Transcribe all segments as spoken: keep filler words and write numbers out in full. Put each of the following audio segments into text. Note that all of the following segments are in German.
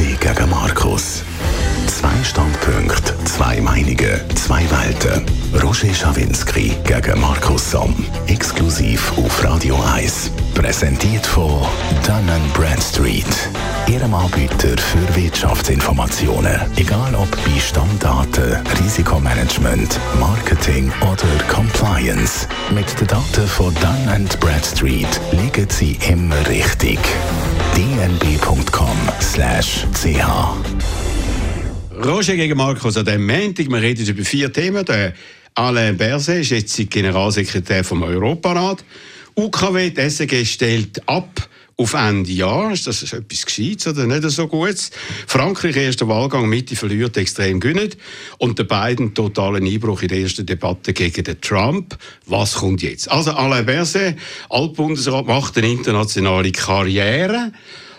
gegen Markus. Zwei Standpunkte, zwei Meinungen, zwei Welten. Roger Schawinski gegen Markus Somm. Exklusiv auf Radio eins. Präsentiert von Dun and Bradstreet. Ihrem Anbieter für Wirtschaftsinformationen. Egal ob bei Stammdaten, Risikomanagement, Marketing oder Compliance. Mit den Daten von Dun and Bradstreet liegen Sie immer richtig. d n b punkt com slash c h. Roger gegen Markus an diesem Montag. Wir reden über vier Themen. Der Alain Berset ist jetzt Generalsekretär vom Europarat. U K W, die S E G stellt ab auf Ende Jahr. Ist das etwas Gescheites oder nicht so Gutes? Frankreich, erster Wahlgang, Mitte verliert, extrem gönnt. Und der Biden totalen Einbruch in der ersten Debatte gegen den Trump. Was kommt jetzt? Also Alain Berset, Altbundesrat, macht eine internationale Karriere.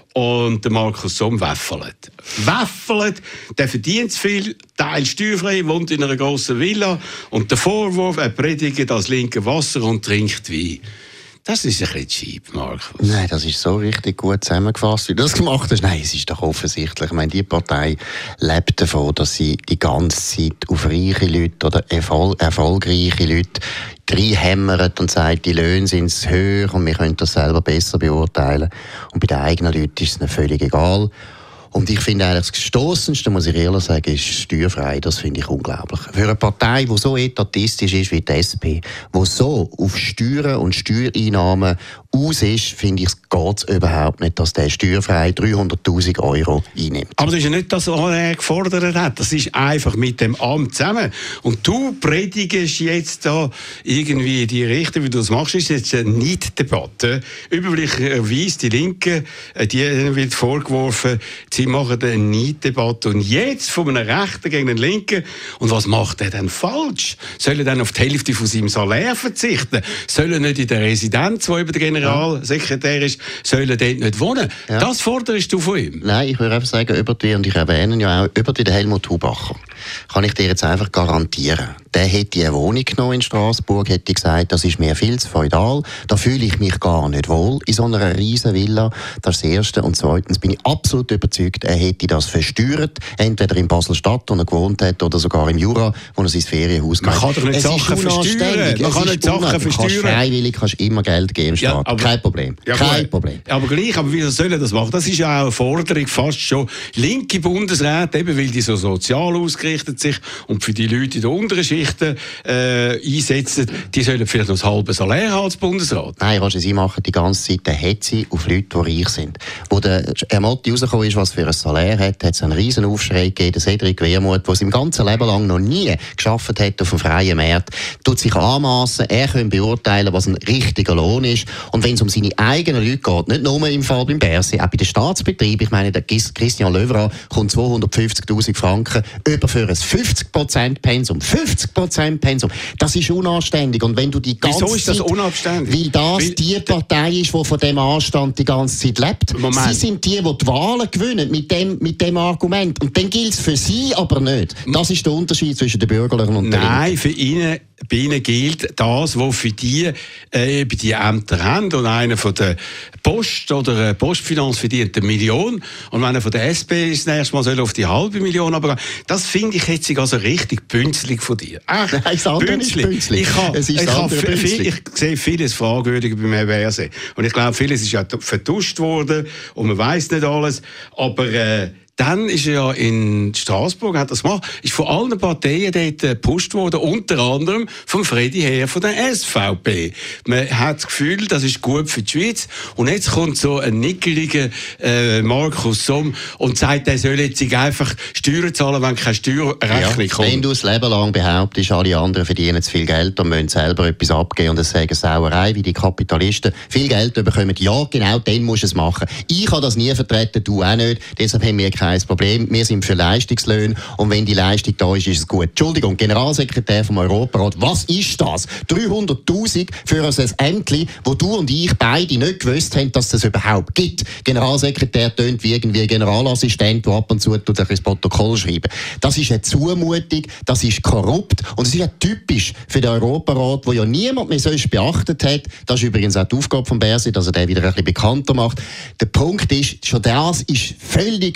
Und der Markus Somm wäffelt. Wäffelt, der verdient zu viel, teils steuerfrei, wohnt in einer grossen Villa. Und der Vorwurf, er predigt das linke Wasser und trinkt Wein. Das ist ein bisschen cheap, Markus. Nein, das ist so richtig gut zusammengefasst, wie du das gemacht hast. Nein, es ist doch offensichtlich. Ich meine, die Partei lebt davon, dass sie die ganze Zeit auf reiche Leute oder erfol- erfolgreiche Leute reinhämmert und sagt, die Löhne sind zu hoch und wir können das selber besser beurteilen. Und bei den eigenen Leuten ist es ihnen völlig egal. Und ich finde eigentlich, das Gestossendste, muss ich ehrlich sagen, ist steuerfrei. Das finde ich unglaublich. Für eine Partei, die so etatistisch ist wie die S P, die so auf Steuern und Steuereinnahmen aus ist, finde ich, geht es überhaupt nicht, dass der steuerfrei dreihunderttausend Euro einnimmt. Aber das ist ja nicht das, was er gefordert hat. Das ist einfach mit dem Amt zusammen. Und du predigst jetzt da irgendwie die Richtung, wie du das machst, ist jetzt eine Nicht-Debatte. Üblicherweise die Linken, die wird vorgeworfen, sie machen eine Nicht-Debatte. Und jetzt von einem Rechten gegen einen Linken. Und was macht er denn falsch? Soll er dann auf die Hälfte von seinem Salär verzichten? Soll er nicht in der Residenz, wo über der Generalsekretär ist, soll er dort nicht wohnen? Ja. Das forderst du von ihm? Nein, ich würde einfach sagen, über die, und ich erwähne ja auch, über die Helmut Hubacher, kann ich dir jetzt einfach garantieren. Der hätte eine Wohnung genommen in Straßburg, hätte gesagt, das ist mir viel zu feudal, da fühle ich mich gar nicht wohl in so einer riesen Villa. Das ist das Erste. Und zweitens bin ich absolut überzeugt, er hätte das versteuert, entweder in Basel-Stadt, wo er gewohnt hat, oder sogar im Jura, wo er sein Ferienhaus Man kann doch nicht Sachen versteuern. Man kann nicht Sachen versteuern. Freiwillig kannst du immer Geld geben im Staat. Ja, aber, kein Problem. Ja, kein gut. Problem. Aber gleich, aber wieso sollen das machen? Das ist ja auch eine Forderung fast schon. Linke Bundesräte, eben weil die so sozial ausgerichtet sich und für die Leute in den unteren Schichten äh, einsetzen, die sollen vielleicht noch das halbe Salär haben als Bundesrat. Nein, Roger, sie machen die ganze Zeit eine Hetze auf Leute, die reich sind. Wo der Ermotti rausgekommen ist, was für ein Salär hat, hat es einen riesen Aufschrei gegeben. Der Cedric Wermuth, der sein ganzes Leben lang noch nie gearbeitet hat auf dem freien Markt, tut sich anmassen, er kann beurteilen, was ein richtiger Lohn ist. Und wenn es um seine eigenen Leute geht, nicht nur im Fall beim Berset, auch bei den Staatsbetrieben, ich meine, der Christian Löwra kommt zweihundertfünfzigtausend Franken über für ein fünfzig Prozent Pensum. fünfzig Prozent Pensum. Das ist unanständig. Und wenn du die ganze Wieso ist das unanständig? Weil das weil die Partei ist, die von dem Anstand die ganze Zeit lebt. Moment. Sie sind die, die die Wahlen gewinnen mit dem, mit dem Argument. Und dann gilt es für sie aber nicht. Das ist der Unterschied zwischen den Bürgerlichen und den Nein, für ihnen, bei ihnen gilt das, was für die äh, bei die Ämter haben. Und einer von der Post oder Postfinanz verdient eine Million. Und wenn einer von der S P ist, das nächste Mal soll auf die halbe Million aber das finde ich jetzt also richtig bünzlig von dir. Ach, Nein, das andere ist bünzlig. Ich, habe, es ist ich, habe viel, ich sehe vieles fragwürdig beim Herrn Berset. Und ich glaube, vieles ist ja vertuscht worden und man weiss nicht alles. Aber äh, dann ist er ja in Straßburg, hat das gemacht, ist von allen Parteien dort gepusht worden, unter anderem vom Freddy Heer von der S V P. Man hat das Gefühl, das ist gut für die Schweiz. Und jetzt kommt so ein nickeliger äh, Markus Somm und sagt, er soll jetzt einfach Steuern zahlen, wenn keine Steuerrechnung ja, kommt. Wenn du das Leben lang behauptest, alle anderen verdienen zu viel Geld und müssen selber etwas abgeben und es sagen Sauerei, wie die Kapitalisten viel Geld bekommen, ja, genau, dann musst du es machen. Ich habe das nie vertreten, du auch nicht, deshalb haben wir keine Problem. Wir sind für Leistungslöhne und wenn die Leistung da ist, ist es gut. Entschuldigung, Generalsekretär vom Europarat, was ist das? dreihunderttausend für ein Ämtli, wo du und ich beide nicht gewusst haben, dass es das überhaupt gibt. Generalsekretär tönt wie irgendwie Generalassistent, der ab und zu tut ein Protokoll schreiben. Das ist eine Zumutung, das ist korrupt und es ist ja typisch für den Europarat, wo ja niemand mehr sonst beachtet hat. Das ist übrigens auch die Aufgabe von Berset, dass er den wieder ein bisschen bekannter macht. Der Punkt ist, schon das ist völlig überzogen.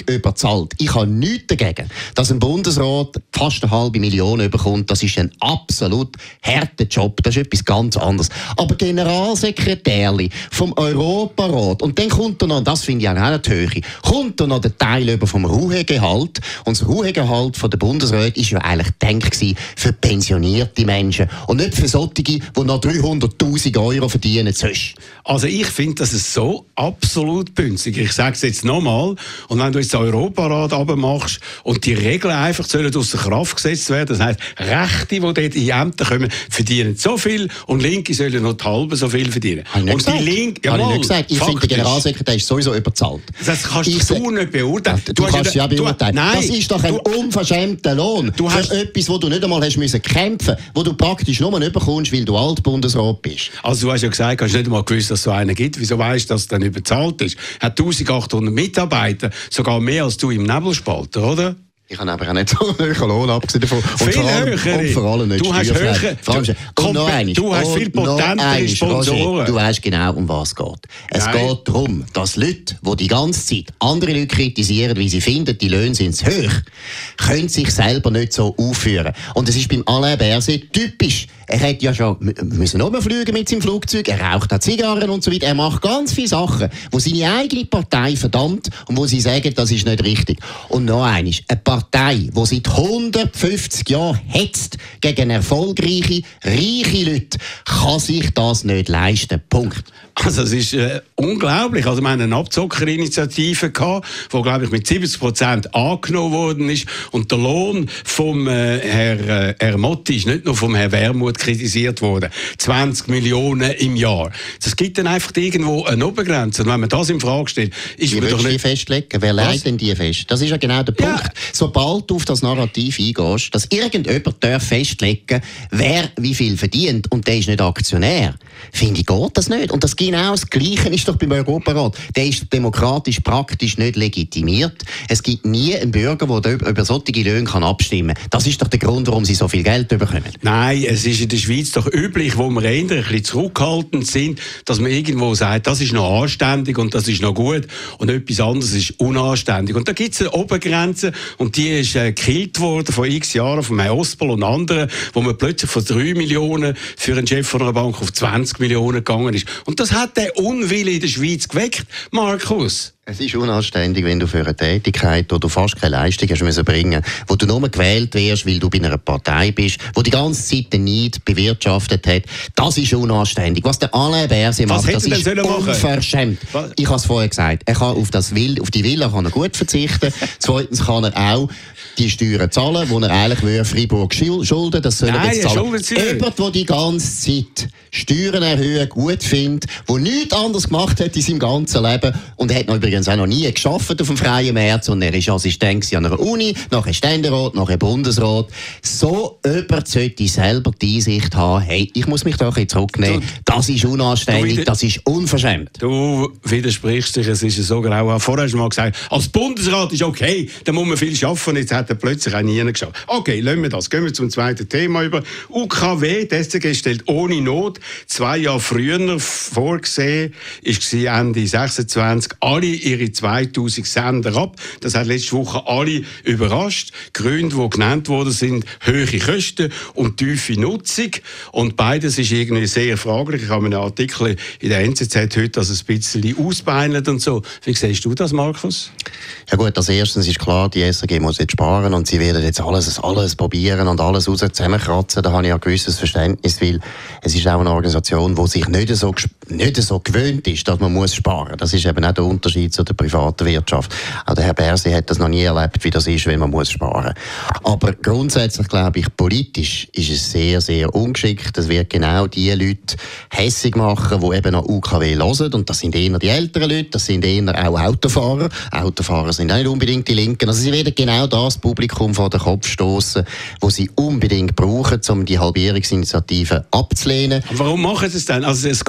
überzahlt. Ich habe nichts dagegen, dass ein Bundesrat fast eine halbe Million bekommt. Das ist ein absolut harter Job. Das ist etwas ganz anderes. Aber Generalsekretärli vom Europarat, und dann kommt er noch, das finde ich auch nicht Höhe, kommt er noch der Teil über vom Ruhegehalt. Und das Ruhegehalt von der Bundesrat ist ja eigentlich gedacht für pensionierte Menschen und nicht für solche, die noch dreihunderttausend Euro verdienen sonst. Also ich finde, das ist so absolut günstig. Ich sage es jetzt nochmal. Und wenn du jetzt den Europarat runtermachst und die Regeln einfach sollen aus der Kraft gesetzt werden, das heisst, Rechte, die dort in die Ämter kommen, verdienen so viel und Linke sollen noch die halbe so viel verdienen. Habe ich nicht und die Linke, ja, Habe ich mal, nicht gesagt. Ich finde, der Generalsekretär ist sowieso überzahlt. Das kannst ich du nicht beurteilen. Du, du kannst ja beurteilen. Nein, das ist doch ein du, unverschämter Lohn du für hast, etwas, wo du nicht einmal hast müssen kämpfen, wo du praktisch nur nicht bekommst, weil du Altbundesrat bist. Also du hast ja gesagt, du hast nicht einmal gewusst, dass es so einen gibt. Wieso weißt du, dass es dann überzahlt ist? Er hat eintausendachthundert Mitarbeiter, sogar mehr als du im Nebelspalter, oder? Ich habe aber auch nicht so einen hohen Lohn, abgesehen davon. Und viel vor allem, höher. Und vor allem nicht du hast, höher, du, und noch einmal, du hast viel potentere Sponsoren. Roger, du weißt genau, um was es geht. Es Nein. geht darum, dass Leute, die die ganze Zeit andere Leute kritisieren, weil sie finden, die Löhne sind zu hoch, können sich selber nicht so aufführen. Und es ist beim Alain Berset typisch. Er hat ja schon müssen rumfliegen mit seinem Flugzeug, er raucht auch Zigarren und so weiter. Er macht ganz viele Sachen, wo seine eigene Partei verdammt und wo sie sagen, das ist nicht richtig. Und noch eines, eine Partei, die seit hundertfünfzig Jahren hetzt gegen erfolgreiche, reiche Leute, kann sich das nicht leisten. Punkt. Also es ist äh, unglaublich. Also wir haben eine Abzockerinitiative gehabt, die, glaube ich, mit siebzig Prozent angenommen worden ist. Und der Lohn vom äh, Herr äh, Ermotti ist nicht nur vom Herrn Wermuth kritisiert worden. zwanzig Millionen im Jahr. Das gibt dann einfach irgendwo eine Obergrenze. Und wenn man das in Frage stellt, ist Wie man doch nicht... die festlegen? Wer Was? legt denn die fest? Das ist ja genau der Punkt. Ja. Sobald du auf das Narrativ eingehst, dass irgendjemand darf festlegen, wer wie viel verdient und der ist nicht Aktionär, finde ich, geht das nicht. Und das genau das Gleiche ist doch beim Europarat. Der ist demokratisch praktisch nicht legitimiert. Es gibt nie einen Bürger, der über solche Löhne kann abstimmen kann. Das ist doch der Grund, warum sie so viel Geld bekommen. Nein, es ist in der Schweiz doch üblich, wo wir eher ein bisschen zurückhaltend sind, dass man irgendwo sagt, das ist noch anständig und das ist noch gut und etwas anderes ist unanständig. Und da gibt es eine Obergrenze und die ist äh, gekillt worden vor x Jahren von Herrn Ospel und anderen, wo man plötzlich von drei Millionen für einen Chef von einer Bank auf zwanzig Millionen gegangen ist. Und das hat der Unwille in der Schweiz geweckt, Markus. Es ist unanständig, wenn du für eine Tätigkeit, wo du fast keine Leistung hast müssen bringen, wo du nur gewählt wirst, weil du bei einer Partei bist, wo die ganze Zeit den Neid bewirtschaftet hat. Das ist unanständig. Was der Alain Berset macht, das ist unverschämt. Was? Ich habe es vorher gesagt. Er kann auf, das Wild, auf die Villa kann er gut verzichten. Zweitens kann er auch die Steuern zahlen, die er eigentlich will, Freiburg schulden. Das soll er jetzt zahlen. Jemand, der die ganze Zeit Steuern erhöhen gut findet, der nichts anderes gemacht hat in seinem ganzen Leben und er hat noch übrigens auch noch nie gearbeitet auf dem freien Markt, sondern er war Assistent an einer Uni, nachher Ständerat, nachher Bundesrat. So jemand sollte selber die Einsicht haben, hey, ich muss mich da ein bisschen zurücknehmen. Du, das ist unanständig, das ist unverschämt. Du widersprichst dich, es ist so grau. Vorher hast du mal gesagt, als Bundesrat ist okay, da muss man viel arbeiten, jetzt hat er plötzlich auch nie geschafft. Okay, lassen wir das. Gehen wir zum zweiten Thema über. U K W, die S C G stellt ohne Not zwei Jahre früher vorgesehen, ist Ende sechsundzwanzig, alle ihre zweitausend Sender ab. Das hat letzte Woche alle überrascht. Gründe, die genannt worden sind, hohe Kosten und tiefe Nutzung. Und beides ist irgendwie sehr fraglich. Ich habe einen Artikel in der N Z Z heute, dass es ein bisschen ausbeinelt und so. Wie siehst du das, Markus? Ja gut, als erstes ist klar, die S R G muss jetzt sparen und sie werden jetzt alles, alles probieren und alles raus zusammenkratzen. Da habe ich ein gewisses Verständnis, weil es ist auch eine Organisation, die sich nicht so, nicht so gewöhnt ist, dass man muss sparen. Das ist eben auch der Unterschied zu der privaten Wirtschaft. Auch der Herr Berset hat das noch nie erlebt, wie das ist, wenn man muss sparen. Aber grundsätzlich glaube ich, politisch ist es sehr, sehr ungeschickt. Es wird genau die Leute hässig machen, die eben noch U K W hören. Und das sind eher die älteren Leute, das sind eher auch Autofahrer. Autofahrer sind auch nicht unbedingt die Linken. Also sie werden genau das Publikum vor den Kopf stoßen, das sie unbedingt brauchen, um die Halbierungsinitiative abzulehnen. Aber warum machen sie es denn? Also es geht um Weil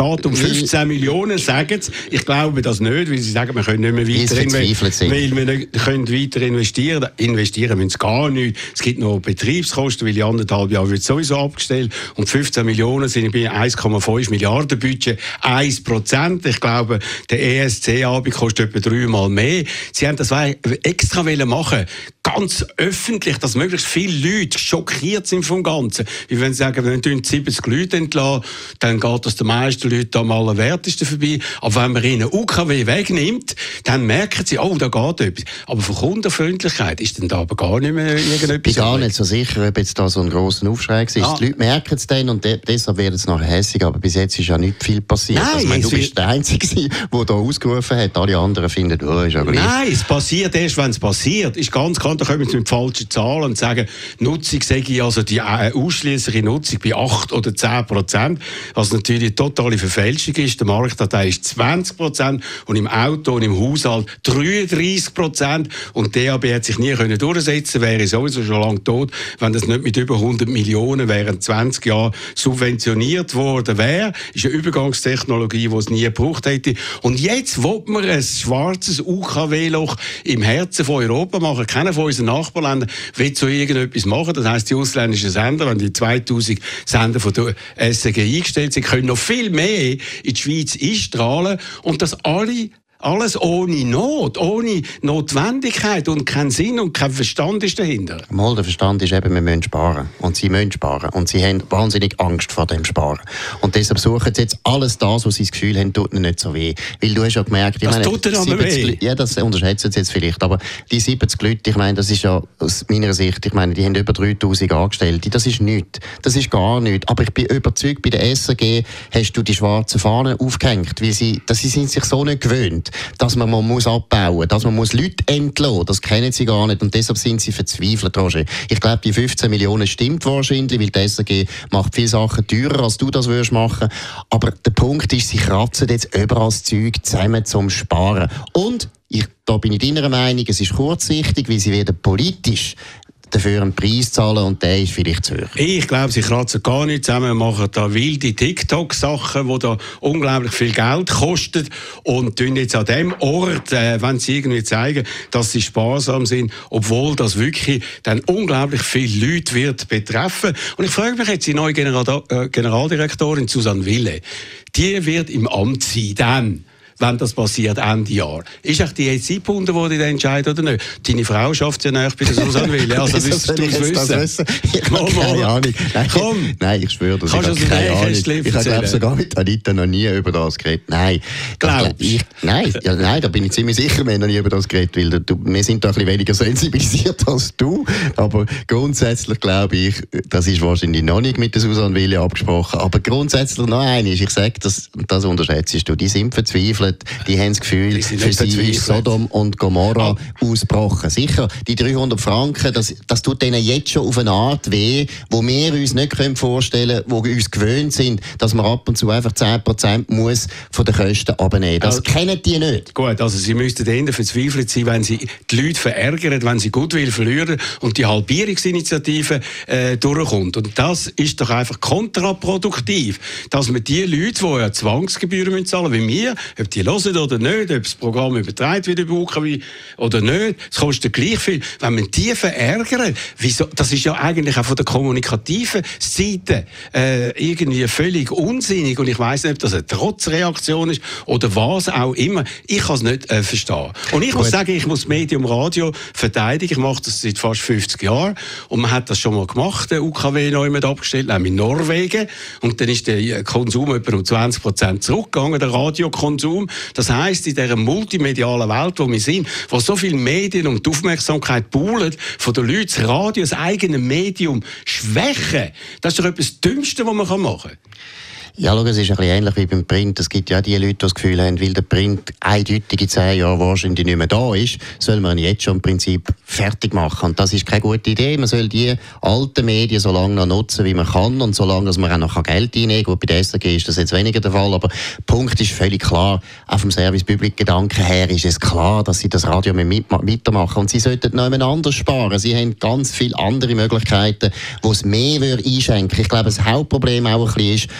fünfzehn Millionen sagen sie. Ich glaube das nicht, weil sie sagen, wir können nicht mehr weiter, inve- weil wir nicht können weiter investieren. Investieren müssen sie gar nicht. Es gibt noch Betriebskosten, weil in anderthalb Jahren wird sowieso abgestellt. Und fünfzehn Millionen sind bei eins Komma fünf Milliarden Budget ein Prozent. Ich glaube, der E S C-Abend kostet etwa dreimal mehr. Sie haben das extra machen, ganz öffentlich, dass möglichst viele Leute schockiert sind vom Ganzen. Wie wenn sie sagen, wenn wir siebzig Leute entlassen, dann geht das den meisten Leuten am allerwertesten vorbei. Aber wenn man ihnen U K W wegnimmt, dann merken sie, oh, da geht etwas. Aber von Kundenfreundlichkeit ist dann da aber gar nicht mehr irgendetwas. Ich bin gar nicht so sicher, ob jetzt da so ein grosser Aufschrei ist. Ah. Die Leute merken es dann und de- deshalb werden es nachher hässig. Aber bis jetzt ist ja nicht viel passiert. Nein, also, meine, du bist der Einzige, der da ausgerufen hat. Alle anderen finden, oh, ist aber Nein, es passiert erst, wenn es passiert. Ist ganz klar, da kommen sie mit falschen Zahlen und sagen, Nutzung sage ich also die äh, ausschliessliche Nutzung bei acht oder zehn Prozent, was natürlich eine totale Verfälschung ist. Der Marktanteil ist zwanzig Prozent und im Auto und im Haushalt dreiunddreissig Prozent. Und D A B hat sich nie können durchsetzen, wäre sowieso schon lange tot, wenn das nicht mit über hundert Millionen während zwanzig Jahren subventioniert worden wäre. Ist eine Übergangstechnologie, die es nie gebraucht hätte. Und jetzt will man ein schwarzes U K W-Loch im Herzen von Europa machen. Keiner von unseren Nachbarländern will so irgendetwas machen. Das heisst, die ausländischen Sender, wenn die zweitausend Sender von der S R G eingestellt sind, können noch viel mehr in die Schweiz einstrahlen und das alle Alles ohne Not, ohne Notwendigkeit und kein Sinn und kein Verstand ist dahinter. Mal, der Verstand ist eben, wir müssen sparen. Und sie müssen sparen. Und sie haben wahnsinnig Angst vor dem Sparen. Und deshalb suchen sie jetzt alles das, was sie das Gefühl haben, tut ihnen nicht so weh. Weil du hast ja gemerkt, ich das meine, tut ihnen aber weh. Ja, das unterschätzen sie jetzt vielleicht. Aber die siebzig Leute, ich meine, das ist ja aus meiner Sicht, ich meine, die haben über dreitausend Angestellte. Das ist nichts. Das ist gar nichts. Aber ich bin überzeugt, bei der S R G hast du die schwarzen Fahnen aufgehängt, weil sie, dass sie sind sich so nicht gewöhnt, dass man, man muss abbauen, dass man muss Leute entlassen, das kennen sie gar nicht und deshalb sind sie verzweifelt, Roger. Ich glaube, die fünfzehn Millionen stimmt wahrscheinlich, weil die S R G macht viele Sachen teurer, als du das würdest machen. Aber der Punkt ist, sie kratzen jetzt überall das Zeug zusammen zum Sparen. Und ich, da bin ich deiner Meinung, es ist kurzsichtig, weil sie werden politisch dafür einen Preis zahlen und der ist vielleicht zu hoch. Ich glaube, sie kratzen gar nicht zusammen, machen da wilde TikTok-Sachen, die da unglaublich viel Geld kosten und tun jetzt an dem Ort, äh, wenn sie irgendwie zeigen, dass sie sparsam sind, obwohl das wirklich dann unglaublich viele Leute wird betreffen. Und ich frage mich jetzt, die neue General- äh, Generaldirektorin Susanne Wille, die wird im Amt sein, dann wenn das passiert Ende Jahr. Ist auch die jetzt eingebunden worden, die entscheiden oder nicht? Deine Frau schafft ja nicht bei der Susanne Wille. Also wirst du es wissen. Ich habe keine Ahnung. Nein, Komm. Nein, ich schwöre, dass Kannst ich keine Ahnung. Ich habe glaube sogar mit Anita noch nie über das geredet. Nein. Glaubst ich, Nein, ja, nein, da bin ich ziemlich sicher, wir haben noch nie über das geredet, weil du, wir sind da ein bisschen weniger sensibilisiert als du. Aber grundsätzlich glaube ich, das ist wahrscheinlich noch nicht mit der Susanne Wille abgesprochen. Aber grundsätzlich noch eine ist, ich sage, das, das unterschätzt du, die sind verzweifelt. Die haben das Gefühl, für sie ist Sodom und Gomorra oh. ausgebrochen. Sicher, die dreihundert Franken, das, das tut denen jetzt schon auf eine Art weh, wo wir uns nicht vorstellen können, wo wir uns gewöhnt sind, dass man ab und zu einfach zehn Prozent muss von den Kosten abnehmen. Das also, kennen die nicht. Gut, also sie müssten eher verzweifelt sein, wenn sie die Leute verärgern, wenn sie Goodwill verlieren und die Halbierungsinitiative äh, durchkommt. Und das ist doch einfach kontraproduktiv, dass man die Leute, die ja Zwangsgebühren zahlen müssen, wie wir, ob die hören oder nicht, ob das Programm übertragen wird über U K W oder nicht, es kostet gleich viel. Wenn man die verärgert, wieso, das ist ja eigentlich auch von der kommunikativen Seite äh, irgendwie völlig unsinnig und ich weiss nicht, ob das eine Trotzreaktion ist oder was auch immer. Ich kann es nicht äh, verstehen. Und ich Gut. muss sagen, ich muss das Medium Radio verteidigen. Ich mache das seit fast fünfzig Jahren und man hat das schon mal gemacht, der U K W neu mit abgestellt, nämlich in Norwegen und dann ist der Konsum etwa um zwanzig Prozent zurückgegangen, der Radiokonsum. Das heisst, in dieser multimedialen Welt, wo wir sind, wo so viele Medien und die Aufmerksamkeit poolen, von den Leuten das Radio, das eigene Medium schwächen, das ist doch etwas Dümmste, was man machen kann. Ja, schau, es ist ein bisschen ähnlich wie beim Print. Es gibt ja die Leute, die das Gefühl haben, weil der Print eindeutig in zehn Jahren wahrscheinlich nicht mehr da ist, soll man ihn jetzt schon im Prinzip fertig machen. Und das ist keine gute Idee. Man soll die alten Medien so lange noch nutzen, wie man kann und so lange, dass man auch noch Geld einnehmen kann. Gut, bei der S R G ist das jetzt weniger der Fall, aber der Punkt ist völlig klar. Auch vom Service-Public-Gedanken her ist es klar, dass sie das Radio mit weitermachen. Und sie sollten noch jemand anders sparen. Sie haben ganz viele andere Möglichkeiten, wo es mehr einschenken würde. Ich glaube, das Hauptproblem auch ein bisschen ist, das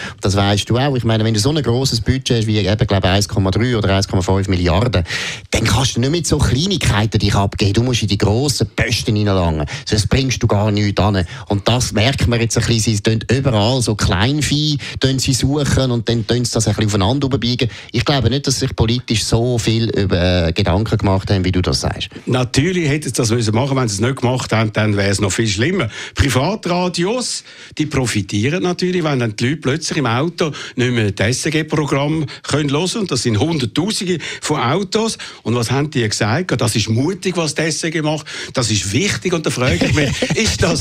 weißt du auch, ich meine, wenn du so ein grosses Budget hast, wie eben, glaube eins Komma drei oder eins Komma fünf Milliarden, dann kannst du nicht mit so Kleinigkeiten dich abgeben. Du musst in die grossen Posten hineinlangen. Sonst bringst du gar nichts an. Und das merkt man jetzt ein bisschen. Sie tun überall so Kleinvieh sie suchen und dann tun sie das ein bisschen aufeinander überbiegen. Ich glaube nicht, dass sie sich politisch so viel über, äh, Gedanken gemacht haben, wie du das sagst. Natürlich hätten sie das müssen machen. Wenn sie es nicht gemacht haben, dann wäre es noch viel schlimmer. Privatradios, die profitieren natürlich, wenn dann die Leute plötzlich im Auto nicht mehr das S G Programm hören können. Und das sind Hunderttausende von Autos. Und was haben die gesagt? Das ist mutig, was das S G macht. Das ist wichtig. Und da frage ich mich, ist das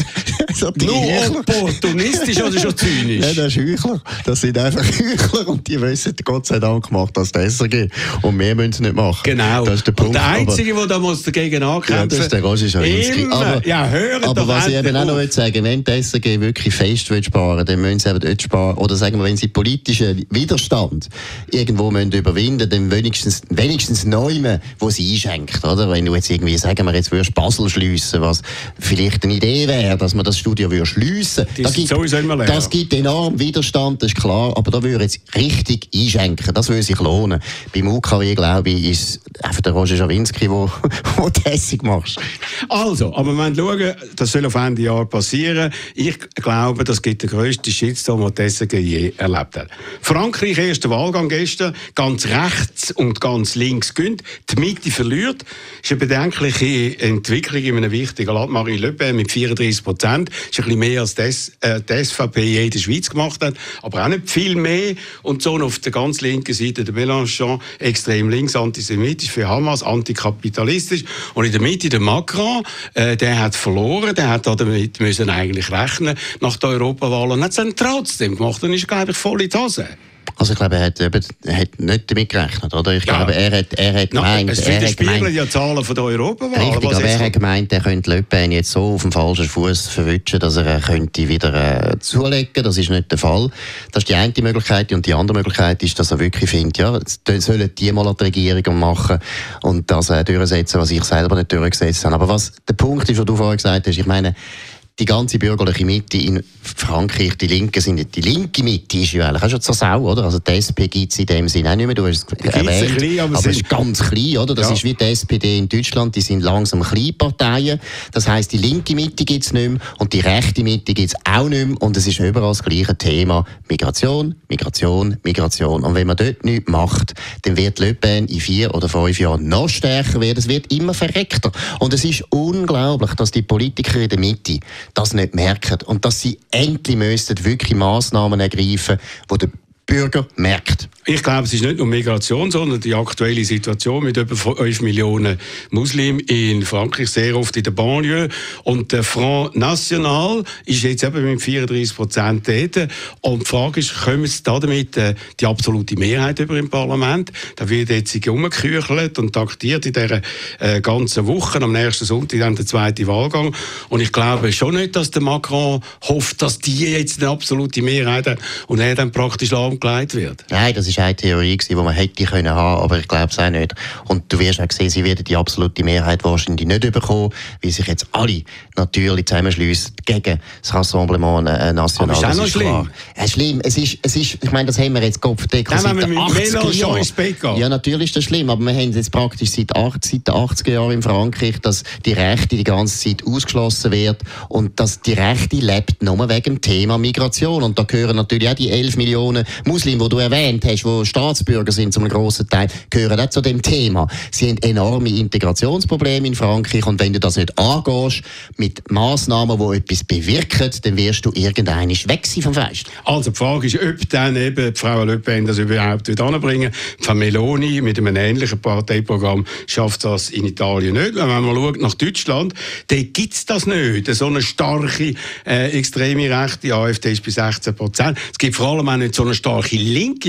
nur opportunistisch oder schon zynisch? Ja, das ist Heuchler. Das sind einfach Heuchler. Und die wissen, Gott sei Dank macht das S G. Und mehr müssen sie nicht machen. Genau. Das ist der Punkt. Und der Einzige, der da muss dagegen ankämpfen muss, ja, das ist der Roger Schawinski. Aber, ja, aber was ich eben auch noch sagen will, wenn die S G wirklich fest sparen will, dann müssen sie eben dort sparen. Oder sagen wir, wenn sie politischen Widerstand irgendwo müssen überwinden, dann wenigstens, wenigstens neu, wo sie einschenkt. Oder? Wenn du jetzt irgendwie, sagen wir, jetzt würdest Basel schliessen, was vielleicht eine Idee wäre, dass man das Studio würde schliessen würde. Das, gibt, das gibt enorm Widerstand, das ist klar, aber da würde jetzt richtig einschenken. Das würde sich lohnen. Beim U K W, glaube ich, ist einfach der Roger Schawinski, der die Essig macht. Also, aber wir müssen schauen, das soll auf Ende Jahr passieren. Ich glaube, das gibt den grössten Shitstorm, den die S G je erlebt hat. Frankreich, erster Wahlgang gestern, ganz rechts und ganz links gönnt, die Mitte verliert. Das ist eine bedenkliche Entwicklung in einem wichtigen Land. Marine Le Pen mit vierunddreißig Prozent. Das ist ein bisschen mehr als das, äh, die S V P je in der Schweiz gemacht hat, aber auch nicht viel mehr. Und so auf der ganz linken Seite der Mélenchon, extrem links, antisemitisch, für Hamas, antikapitalistisch. Und in der Mitte der Macron, äh, der hat verloren, der hat damit müssen eigentlich rechnen nach der Europawahl und hat es dann trotzdem gemacht und ist, glaube ich, voll in die Hose. Also ich glaube, er hat, eben, er hat nicht damit gerechnet, oder? Ich ja. glaube, er hat, er hat no, gemeint... Es widerspiegeln ja Zahlen von der Europawahl. Richtig, aber er hat gemeint, er könnte Le Pen jetzt so auf dem falschen Fuß verwischen, dass er könnte wieder äh, zulegen. Das ist nicht der Fall. Das ist die eine Möglichkeit. Und die andere Möglichkeit ist, dass er wirklich findet, ja, sollen die mal an die Regierung machen und das äh, durchsetzen, was ich selber nicht durchgesetzt habe. Aber was der Punkt ist, was du vorher gesagt hast, ich meine, die ganze bürgerliche Mitte in Frankreich, die Linken sind, die linke Mitte ist ja eigentlich auch schon zur Sau, oder? Also die S P gibt es in dem Sinne auch nicht mehr, du hast es erwähnt, klein, aber, aber es ist ganz klein, oder? Das ja. ist wie die S P D in Deutschland, die sind langsam Kleinparteien. Das heisst, die linke Mitte gibt es nicht mehr und die rechte Mitte gibt es auch nicht mehr und es ist überall das gleiche Thema. Migration, Migration, Migration. Und wenn man dort nichts macht, dann wird Le Pen in vier oder fünf Jahren noch stärker werden. Es wird immer verreckter. Und es ist unglaublich, dass die Politiker in der Mitte das nicht merken und dass sie endlich müssten wirklich Massnahmen ergreifen, die der Bürger merkt. Ich glaube, es ist nicht nur Migration, sondern die aktuelle Situation mit über fünf Millionen Muslimen in Frankreich, sehr oft in der Banlieue. Und der Front National ist jetzt eben mit vierunddreißig Prozent dort. Und die Frage ist, kommen sie damit äh, die absolute Mehrheit über im Parlament? Da wird jetzt umgeküchelt und taktiert in dieser äh, ganzen Woche. Am nächsten Sonntag dann der zweite Wahlgang. Und ich glaube schon nicht, dass der Macron hofft, dass die jetzt eine absolute Mehrheit haben und er dann praktisch lahmgelegt wird. Nein, das ist eine Theorie gewesen, die man hätte können haben, aber ich glaube es auch nicht. Und du wirst auch sehen, sie werden die absolute Mehrheit wahrscheinlich nicht bekommen, weil sich jetzt alle natürlich zusammenschliessen gegen das Rassemblement äh, National. Aber ist auch noch schlimm. Äh, schlimm. Es ist, es ist, ich meine, das haben wir jetzt Kopfdeckung ja, seit den achtziger Jahren. Ja, natürlich ist das schlimm, aber wir haben jetzt praktisch seit, acht, seit den achtziger Jahren in Frankreich, dass die Rechte die ganze Zeit ausgeschlossen wird und dass die Rechte lebt nur wegen dem Thema Migration. Und da gehören natürlich auch die elf Millionen Muslime, die du erwähnt hast, die Staatsbürger sind zum grossen Teil, gehören auch zu dem Thema. Sie haben enorme Integrationsprobleme in Frankreich und wenn du das nicht angehst, mit Massnahmen, die etwas bewirken, dann wirst du irgendwann weg sein vom Fest. Also die Frage ist, ob dann eben die Frau Le Pen das überhaupt anbringen wird. Frau Meloni mit einem ähnlichen Parteiprogramm schafft das in Italien nicht. Wenn man mal schaut nach Deutschland, dann gibt es das nicht. So eine starke, äh, extreme rechte AfD ist bei sechzehn Prozent. Es gibt vor allem auch nicht so eine starke linke, extreme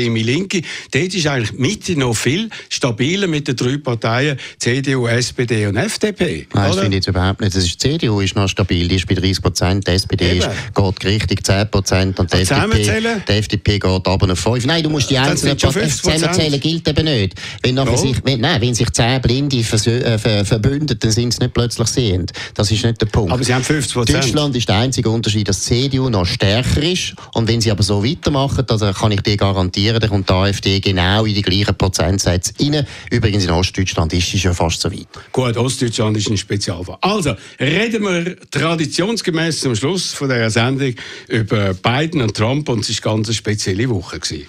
extreme Linke. Dort ist eigentlich Mitte noch viel stabiler mit den drei Parteien C D U, S P D und F D P. Nein, das finde ich jetzt überhaupt nicht. Das ist, die C D U ist noch stabil, die ist bei dreißig Prozent, die S P D ist, geht richtig zehn Prozent und die F D P, die F D P geht aber auf fünf. Nein, du musst die einzelnen Parteien zusammenzählen, gilt eben nicht. Wenn, nachher no. sich, wenn, nein, wenn sich zehn Blinde äh, ver, verbünden, dann sind sie nicht plötzlich sehend. Das ist nicht der Punkt. Aber sie haben fünfzig Prozent. Deutschland ist der einzige Unterschied, dass die C D U noch stärker ist. Und wenn sie aber so weitermachen, dann kann ich dir garantieren, dann kommt die AfD genau in die gleichen Prozentsätze rein. Übrigens in Ostdeutschland ist es ja fast so weit. Gut, Ostdeutschland ist ein Spezialfall. Also, reden wir traditionsgemäß zum Schluss von dieser Sendung über Biden und Trump, und es war eine ganz spezielle Woche gewesen.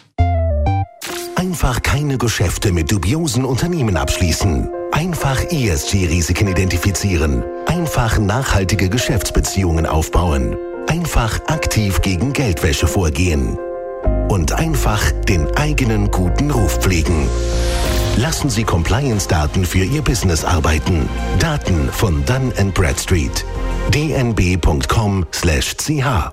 Einfach keine Geschäfte mit dubiosen Unternehmen abschließen. Einfach E S G-Risiken identifizieren. Einfach nachhaltige Geschäftsbeziehungen aufbauen. Einfach aktiv gegen Geldwäsche vorgehen. Und einfach den eigenen guten Ruf pflegen. Lassen Sie Compliance-Daten für Ihr Business arbeiten. Daten von Dun and Bradstreet. d n b punkt com slash c h.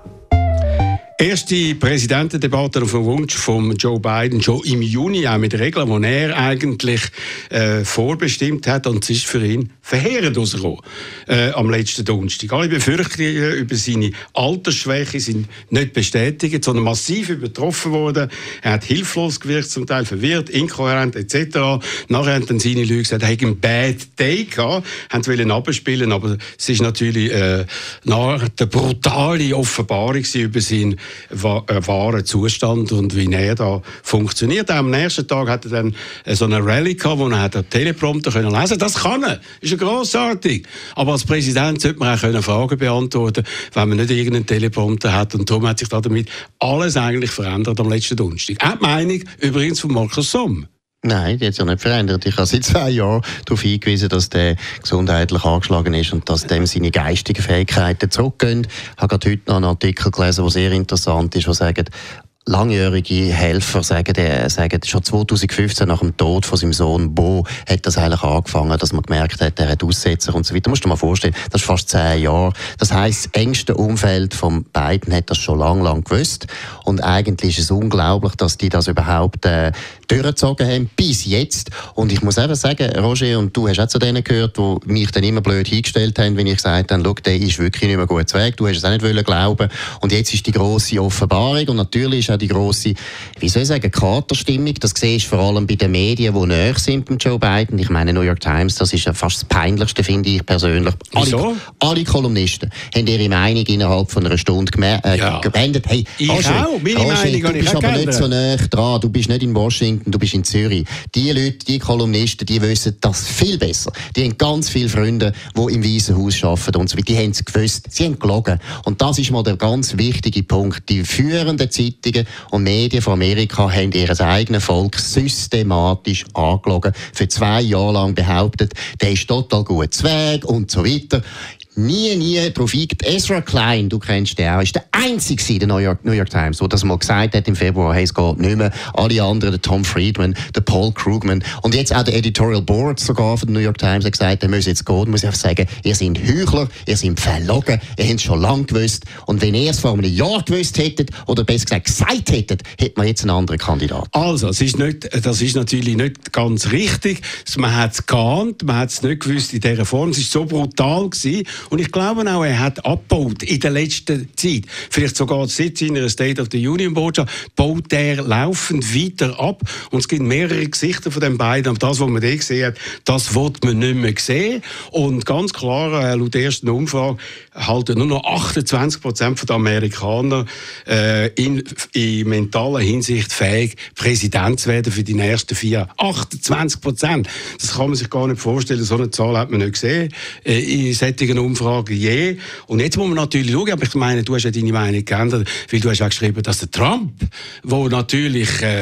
Erste Präsidentendebatte auf den Wunsch von Joe Biden schon im Juni, auch mit Regeln, die er eigentlich äh, vorbestimmt hat. Und es ist für ihn verheerend rausgekommen äh, am letzten Donnerstag. Alle Befürchtungen über seine Altersschwäche sind nicht bestätigt, sondern massiv übertroffen worden. Er hat hilflos gewirkt, zum Teil verwirrt, inkohärent et cetera. Nachher haben dann seine Leute gesagt, er hätte einen Bad Day gehabt, haben wollen abspielen, aber es ist natürlich äh, eine brutale Offenbarung über seinen wahren Zustand und wie er da funktioniert. Auch am nächsten Tag hat er dann so eine Rallye gehabt, wo er den Teleprompter lesen konnte. Das kann er, ist ja grossartig. Aber als Präsident sollte man auch können Fragen beantworten, wenn man nicht irgendeinen Teleprompter hat. Und darum hat sich damit alles eigentlich verändert am letzten Donnerstag. Auch die Meinung übrigens von Markus Somm. Nein, die hat sich ja nicht verändert. Ich habe seit zwei Jahren darauf hingewiesen, dass der gesundheitlich angeschlagen ist und dass dem seine geistigen Fähigkeiten zurückgehen. Ich habe gerade heute noch einen Artikel gelesen, der sehr interessant ist, der sagt, langjährige Helfer sagen, äh, sagen, schon zwanzig fünfzehn nach dem Tod von seinem Sohn Bo hat das eigentlich angefangen, dass man gemerkt hat, er hat Aussetzer und so weiter. Du musst dir mal vorstellen, das ist fast zehn Jahre. Das heisst, das engste Umfeld von beiden hat das schon lang, lang gewusst. Und eigentlich ist es unglaublich, dass die das überhaupt äh, durchgezogen haben, bis jetzt. Und ich muss eben sagen, Roger, und du hast auch zu denen gehört, die mich dann immer blöd hingestellt haben, wenn ich gesagt habe, schau, der ist wirklich nicht mehr gut zu Weg, du hast es auch nicht wollen glauben. Und jetzt ist die grosse Offenbarung und natürlich ist auch die grosse, wie soll ich sagen, Katerstimmung. Das siehst du vor allem bei den Medien, die näher sind mit Joe Biden. Ich meine, New York Times, das ist ja fast das Peinlichste, finde ich persönlich. Wieso? Alle, alle Kolumnisten haben ihre Meinung innerhalb von einer Stunde gemer- äh, ja. gewendet. Hey, ich Roger, auch, meine Roger, Meinung du bist aber nicht so nah dran. Du bist nicht in Washington, du bist in Zürich. Die Leute, die Kolumnisten, die wissen das viel besser. Die haben ganz viele Freunde, die im Weißen Haus arbeiten und so weiter. Die haben es gewusst. Sie haben gelogen. Und das ist mal der ganz wichtige Punkt. Die führenden Zeitungen und Medien von Amerika haben ihr eigenes Volk systematisch angelogen. Für zwei Jahre lang behauptet, der ist total gut zu Weg und so weiter. Nie, nie darauf eingeht. Ezra Klein, du kennst den auch, ist der Einzige in der New York, New York Times, der das mal gesagt hat im Februar, hey, es geht nicht mehr. Alle anderen, der Tom Friedman, der Paul Krugman und jetzt auch der Editorial Board sogar von der New York Times hat gesagt, der müsse jetzt gehen. Muss ich einfach sagen, ihr seid Heuchler, ihr seid verlogen, ihr habt es schon lange gewusst. Und wenn ihr es vor einem Jahr gewusst hättet, oder besser gesagt gesagt hättet, hätte man jetzt einen anderen Kandidaten. Also, es ist nicht, das ist natürlich nicht ganz richtig. Man hat es geahnt, man hat es nicht gewusst in dieser Form. Es war so brutal gewesen. Und ich glaube auch, er hat abgebaut in der letzten Zeit. Vielleicht sogar seit seiner State of the Union Botschaft baut er laufend weiter ab. Und es gibt mehrere Gesichter von den beiden. Aber das, was man da gesehen hat, das wird man nicht mehr sehen. Und ganz klar, laut der ersten Umfrage, halten nur noch achtundzwanzig Prozent der Amerikaner äh, in, in mentaler Hinsicht fähig, Präsident zu werden für die nächsten vier Jahre. achtundzwanzig Prozent! Das kann man sich gar nicht vorstellen. So eine Zahl hat man nicht gesehen äh, in solchen Umfragen je. Und jetzt muss man natürlich schauen, aber ich meine, du hast ja deine Meinung geändert, weil du hast auch geschrieben, dass der Trump, der natürlich äh,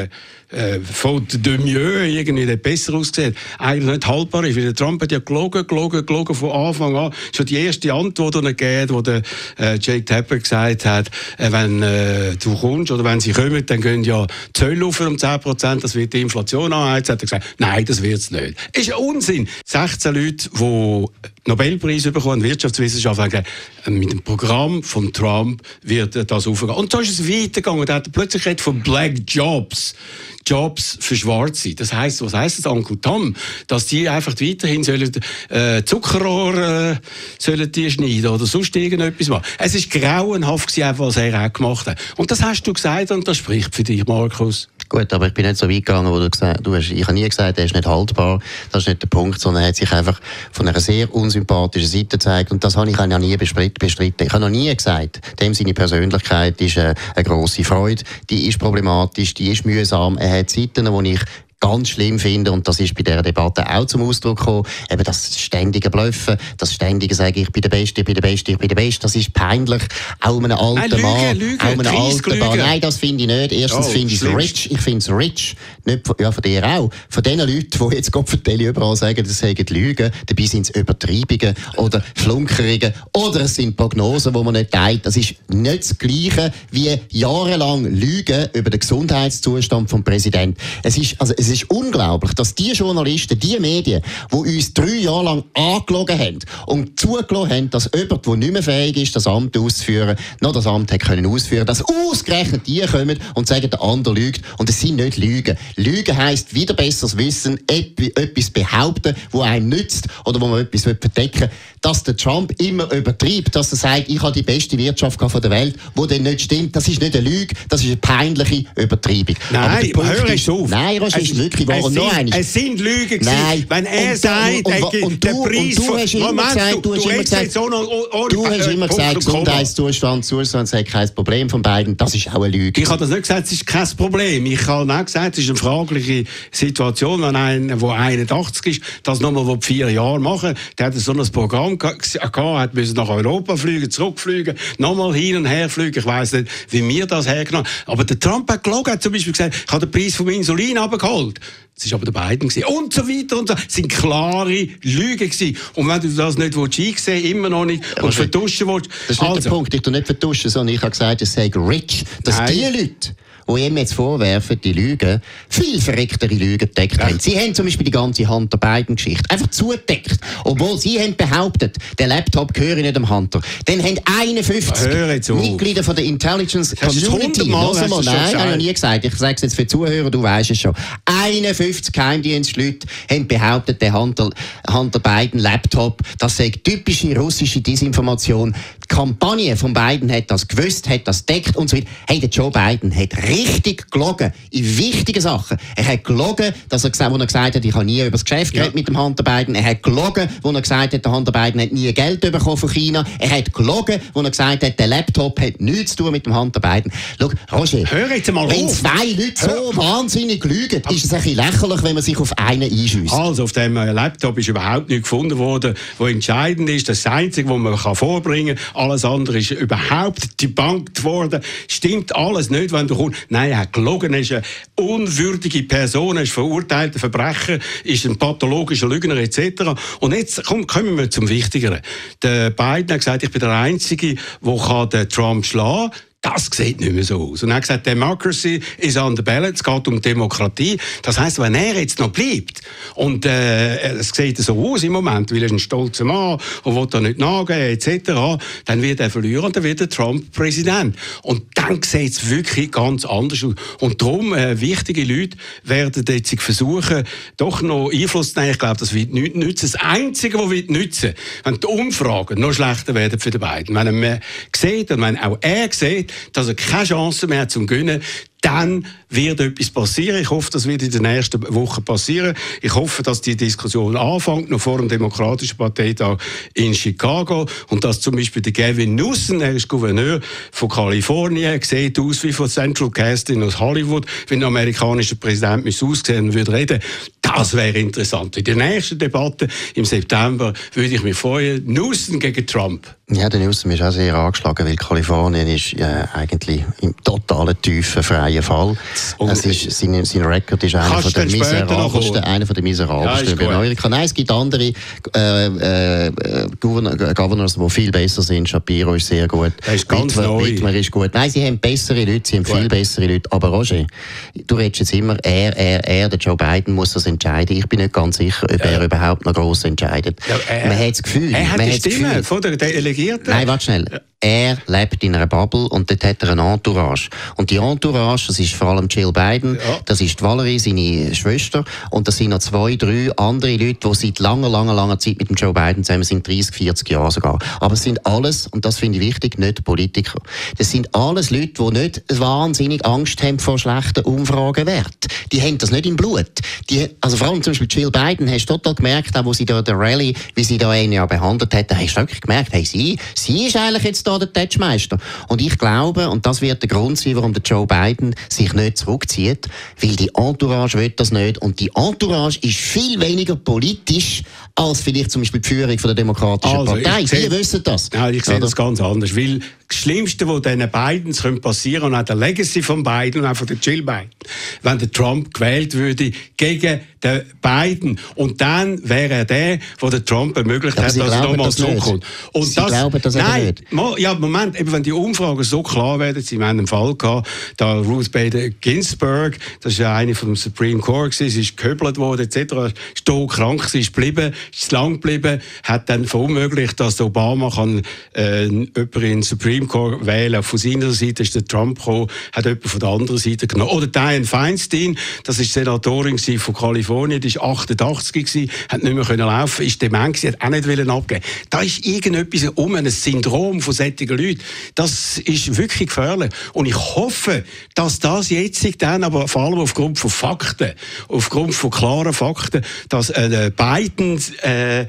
äh, von de mieux irgendwie nicht besser aussieht, eigentlich nicht haltbar ist. Weil der Trump hat ja gelogen, gelogen, gelogen von Anfang an. Schon die erste Antwort, die er gegeben, wo der äh, Jake Tapper gesagt hat, äh, wenn äh, du kommst oder wenn sie kommen, dann gehen ja die Zölle auf um zehn Prozent, das wird die Inflation anheizen. Hat er gesagt, nein, das wird es nicht. Ist ja Unsinn. sechzehn Leute, die Nobelpreis bekommen, Wirtschaftswissenschaft, haben gesagt, mit dem Programm von Trump wird das aufgehen. Und so ist es weitergegangen. Da hat er plötzlich von Black Jobs. Jobs für Schwarze. Das heisst, was heisst das, Onkel Tom? Dass die einfach weiterhin sollen, äh, Zuckerrohr äh, sollen die schneiden oder sonst irgendetwas machen. Es ist grauenhaft gewesen, was er auch gemacht hat. Und das hast du gesagt und das spricht für dich, Markus. Gut, aber ich bin nicht so weit gegangen, wo du gesagt du hast. Ich habe nie gesagt, er ist nicht haltbar. Das ist nicht der Punkt, sondern er hat sich einfach von einer sehr unsympathischen Seite gezeigt. Und das habe ich auch nie bestritten. Ich habe noch nie gesagt, dem seine Persönlichkeit ist eine, eine grosse Freude. Die ist problematisch, die ist mühsam. Er hat Seiten, die ich ganz schlimm finde, und das ist bei dieser Debatte auch zum Ausdruck gekommen, eben das ständige Bluffen, das ständige Sagen, ich bin der Beste, ich bin der Beste, ich bin der Beste, das ist peinlich, auch einem alten Nein, Lüge, Mann, Lüge, auch einem alten Mann. Nein, das finde ich nicht. Erstens oh, finde ich es rich, ich finde es rich, nicht von, ja, von dir auch, von den Leuten, die jetzt Gott vertelle überall sagen, das sagen Lügen, dabei sind es Übertreibungen oder Flunkerungen oder es sind Prognosen, die man nicht teilt. Das ist nicht das Gleiche wie jahrelang Lügen über den Gesundheitszustand des Präsidenten. Es ist, also, es ist unglaublich, dass die Journalisten, die Medien, die uns drei Jahre lang angelogen haben und zugelassen haben, dass jemand, der nicht mehr fähig ist, das Amt auszuführen, noch das Amt hat können ausführen, dass ausgerechnet die kommen und sagen, der andere lügt. Und es sind nicht Lügen. Lügen heisst, wieder besseres Wissen, etwas behaupten, das einem nützt oder wo man etwas verdecken will. Dass der Trump immer übertreibt, dass er sagt, ich habe die beste Wirtschaft der Welt, wo dann nicht stimmt, das ist nicht eine Lüge, das ist eine peinliche Übertreibung. Nein, hör es auf. Nein, das ist wirklich wahr. Es, noch sind, es sind Lügen gewesen. Nein. Wenn er und sagt, und, und, und, der du, Preis und du hast immer Moment, gesagt, du, du hast du immer gesagt, so noch, oh, oh, du hast äh, immer gesagt, Gesundheitszustand, Zustand sei kein Problem von beiden. Das ist auch eine Lüge. Ich habe das nicht gesagt, es ist kein Problem. Ich habe auch gesagt, es ist eine fragliche Situation, wenn einer, der einundachtzig ist, das nochmal vier Jahre machen. Der hat so ein Programm gehabt, hat müssen nach Europa fliegen, zurückfliegen, nochmal hin und her fliegen. Ich weiss nicht, wie wir das hergenommen haben. Aber der Trump hat gelogen, hat zum Beispiel gesagt, ich habe den Preis vom Insulin abgeholt. Das war aber der Biden gewesen. Und so weiter und so. Das sind klare Lügen gewesen. Und wenn du das nicht einsehen willst, immer noch nicht, und also, vertuschen willst. Das ist nicht also. der Punkt. Ich tu nicht vertuschen, sondern ich habe gesagt, es sei rich. Dass Nein. die Leute, die ihm jetzt vorwerfen, die Lügen, viel verrecktere Lügen gedeckt ja. haben. Sie haben zum Beispiel die ganze Hunter-Biden-Geschichte einfach zugedeckt. Obwohl sie haben behauptet, der Laptop gehöre nicht dem Hunter. Dann haben einundfünfzig Mitglieder von der Intelligence Community, noch einmal, nein, ich habe noch nie gesagt, ich sage es jetzt für die Zuhörer, du weißt es schon, einundfünfzig Geheimdienstleute haben behauptet, der Hunter, Hunter Biden-Laptop, das sei typische russische Desinformation. Die Kampagne von Biden hat das gewusst, hat das deckt und so weiter. Hey, der Joe Biden hat richtig gelogen in wichtigen Sachen. Er hat gelogen, dass er, wo er gesagt hat, ich habe nie über das Geschäft geredet ja. mit dem Hunter Biden. Er hat gelogen, wo er gesagt hat, der Hunter Biden hat nie Geld bekommen von China. Er hat gelogen, wo er gesagt hat, der Laptop hat nichts zu tun mit dem Hunter Biden. Schau, Roger, hör jetzt mal wenn auf. zwei Leute so hör. wahnsinnig lügen, ist es ein bisschen lächerlich, wenn man sich auf einen einschiesst. Also, auf dem Laptop ist überhaupt nichts gefunden worden, was entscheidend ist. Das Einzige, was man kann vorbringen kann. Alles andere ist überhaupt debunked worden. Stimmt alles nicht, wenn du kommst. Nein, er hat gelogen, er ist eine unwürdige Person, er ist verurteilter Verbrecher, ist ein pathologischer Lügner et cetera. Und jetzt komm, kommen wir zum Wichtigeren. Der Biden hat gesagt, ich bin der Einzige, der den Trump schlagen kann. Das sieht nicht mehr so aus. Und er hat gesagt, Democracy is on the ballot, es geht um Demokratie. Das heisst, wenn er jetzt noch bleibt, und äh, es sieht so aus im Moment, weil er ist ein stolzer Mann und will da nicht nachgeben, et cetera, dann wird er verlieren und dann wird der Trump Präsident. Und dann sieht es wirklich ganz anders aus. Und darum, äh, wichtige Leute werden jetzt versuchen, doch noch Einfluss zu nehmen. Ich glaube, das wird nichts nützen. Das Einzige, was wird nützen, wenn die Umfragen noch schlechter werden für den Biden, wenn er mehr sieht und wenn auch er sieht, dass er keine Chance mehr hat zum Gewinnen, dann wird etwas passieren. Ich hoffe, das wird in den nächsten Wochen passieren. Ich hoffe, dass die Diskussion anfängt, noch vor dem Demokratischen Parteitag in Chicago. Und dass zum Beispiel der Gavin Newsom, er ist Gouverneur von Kalifornien, sieht aus wie von Central Casting aus Hollywood, wenn der amerikanische Präsident aussehen würde reden, Das wäre interessant. In der nächsten Debatte im September würde ich mich freuen, Newsom gegen Trump. Ja, der Newsom ist auch sehr angeschlagen, weil Kalifornien ist äh, eigentlich im totalen tiefen freien Fall. Es ist, sein, sein Rekord ist einer von der miserabelsten, einer von der miserabelsten ja, in Amerika. Nein, es gibt andere äh, äh, Governors, die viel besser sind. Shapiro ist sehr gut. Er ist ganz Whitmer, neu. Whitmer ist gut. Nein, sie haben bessere Leute, sie haben gut. viel bessere Leute. Aber Roger, du redest jetzt immer, er, er, er, der Joe Biden muss das entscheiden. Ich bin nicht ganz sicher, ob ja. er überhaupt noch gross entscheidet. Ja, er, man hat das Gefühl. Er hat man die Stimme Gefühl, von der Delegierten. Nein, warte schnell. Ja. Er lebt in einer Bubble und dort hat er eine Entourage. Und die Entourage, das ist vor allem Jill Biden, ja. das ist Valerie, seine Schwester, und das sind noch zwei, drei andere Leute, die seit langer, langer, langer Zeit mit dem Joe Biden zusammen sind, dreißig, vierzig Jahre sogar. Aber es sind alles, und das finde ich wichtig, nicht Politiker. Das sind alles Leute, die nicht wahnsinnig Angst haben vor schlechten Umfragewerten. Die haben das nicht im Blut. Die, also vor allem zum Beispiel Jill Biden, hast du total gemerkt, auch wo sie da der Rallye, wie sie da einen ja behandelt hat, da hast du wirklich gemerkt, hey, sie, sie ist eigentlich jetzt da der Touchmeister. Und ich glaube, und das wird der Grund sein, warum der Joe Biden sich nicht zurückzieht, weil die Entourage will das nicht. Und die Entourage ist viel weniger politisch als vielleicht zum Beispiel die Führung von der Demokratischen also, Partei. Die wissen das. Ja, ich sehe das ganz anders, weil das Schlimmste, was diesen Bidens passieren könnte, und auch der Legacy von Biden und auch von der Jill Biden, wenn der Trump gewählt würde gegen den Biden. Und dann wäre er der, der der Trump ermöglicht hat, dass er nochmal zurückkommt. Und Sie das, glauben das nein, nicht? Ja, Moment, eben, wenn die Umfragen so klar werden, sie haben einen Fall gehabt, da Ruth Bader Ginsburg, das ist ja eine vom Supreme Court gewesen, sie ist gehöbelt worden, et cetera, ist krank, sie ist geblieben, ist lang geblieben, hat dann verunmöglicht, dass der Obama kann, äh, jemanden in den Supreme Court wählen. Von seiner Seite ist der Trump gekommen, hat jemanden von der anderen Seite genommen. Oder Dianne Feinstein, das ist Senatorin von Kalifornien, die war achtundachtzig gewesen, hat nicht mehr können laufen, ist dement gewesen, hat auch nicht wollen abgeben. Da ist irgendetwas um, ein Syndrom von solchen Leuten. Das ist wirklich gefährlich. Und ich hoffe, dass das jetzt dann, aber vor allem aufgrund von Fakten, aufgrund von klaren Fakten, dass äh, Biden äh,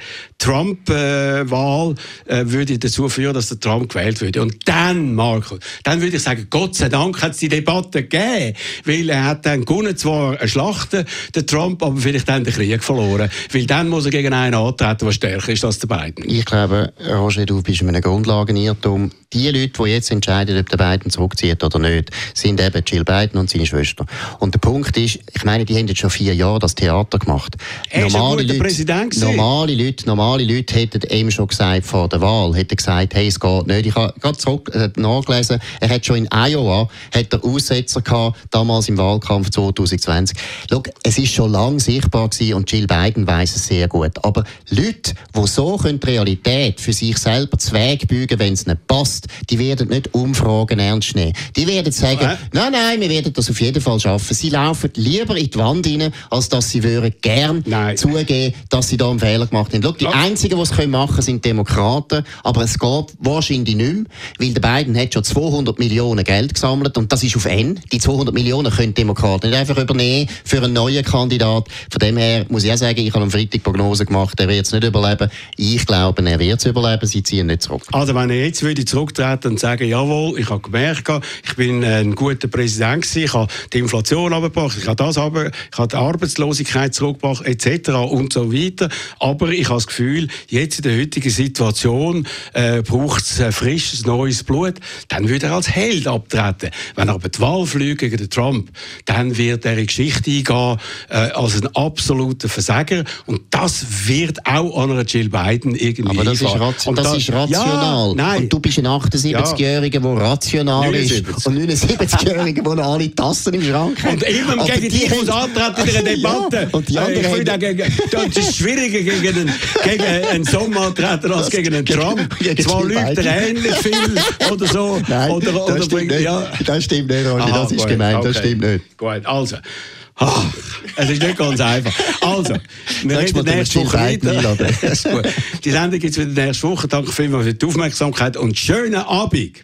Trump-Wahl äh, äh, würde dazu führen, dass der Trump gewählt würde. Und dann, Marco, dann würde ich sagen, Gott sei Dank hat es die Debatte gegeben, weil er hat dann gewonnen, zwar eine Schlacht, der Trump, aber vielleicht dann den Krieg verloren. Weil dann muss er gegen einen antreten, der stärker ist als der Biden. Ich glaube, Roger, du bist in einem Grundlagenirrtum. Die Leute, die jetzt entscheiden, ob der Biden zurückzieht oder nicht, sind eben Jill Biden und seine Schwester. Und der Punkt ist, ich meine, die haben jetzt schon vier Jahre das Theater gemacht. Er normale ist ein guter Präsident gewesen. Normale Leute, normale Leute hätten ihm schon gesagt vor der Wahl, hätten gesagt, hey, es geht nicht. Ich habe gerade zurück äh, nachgelesen, er hat schon in Iowa hat er Aussetzer gehabt, damals im Wahlkampf zwanzig zwanzig. Schau, es ist schon lange sichtbar gewesen und Jill Biden weiss es sehr gut. Aber Leute, die so können die Realität für sich selber zu Weg beugen, wenn es nicht passt, die werden nicht Umfragen ernst nehmen. Die werden sagen, äh? nein, nein, wir werden das auf jeden Fall schaffen. Sie laufen lieber in die Wand rein, als dass sie würden gern nein. zugeben, dass sie da einen Fehler gemacht haben. Schau, die Einzigen, die es machen können, sind Demokraten, aber es geht wahrscheinlich nicht mehr, weil der Biden hat schon zweihundert Millionen Geld gesammelt und das ist auf N. Die zweihundert Millionen können die Demokraten nicht einfach übernehmen für einen neuen Kandidat. Von dem her muss ich auch sagen, ich habe am Freitag Prognose gemacht, er wird es nicht überleben. Ich glaube, er wird es überleben, sie ziehen nicht zurück. Also wenn er jetzt würde zurücktreten und sagen, jawohl, ich habe gemerkt, ich bin ein guter Präsident gewesen, ich habe die Inflation abgebracht, ich habe das aber, ich habe die Arbeitslosigkeit zurückgebracht, et cetera und so weiter. Aber ich habe das Gefühl, jetzt in der heutigen Situation äh, braucht es äh, frisches, neues Blut. Dann würde er als Held abtreten. Wenn er aber die Wahl fliegt gegen den Trump, dann wird er in Geschichte eingehen äh, als ein absoluter Versager. Und das wird auch an einer Jill Biden irgendwie Aber das, ist, ration das, das ist rational. Ja, und du bist ein achtundsiebzigjähriger, der rational neunundsiebzig. Ist. Und neunundsiebzigjähriger, der alle Tassen im Schrank hat. Und immer aber gegen dich muss antreten in einer Debatte. Ja, und die anderen äh, ich finde, gegen, das ist schwieriger gegen einen, gegen einen Sommer antreten als gegen einen Trump. Gegen Zwar lügt er ähnlich viel oder so. Nein, oder, das, oder stimmt bringt, nicht. Ja. Das stimmt nicht, Ronny. Aha, das ist gut, gemeint, okay. Das stimmt nicht. Gut, also. Ach, es ist nicht ganz einfach. Also, wir reden nächste Woche weiter. Das ist gut. Die Sendung gibt es wieder nächste Woche. Danke vielmals für die Aufmerksamkeit und schönen Abend.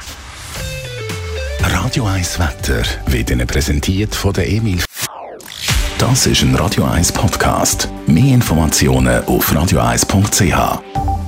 Radio eins Wetter wird Ihnen präsentiert von der Emil. Das ist ein Radio eins Podcast. Mehr Informationen auf radio eins punkt c h.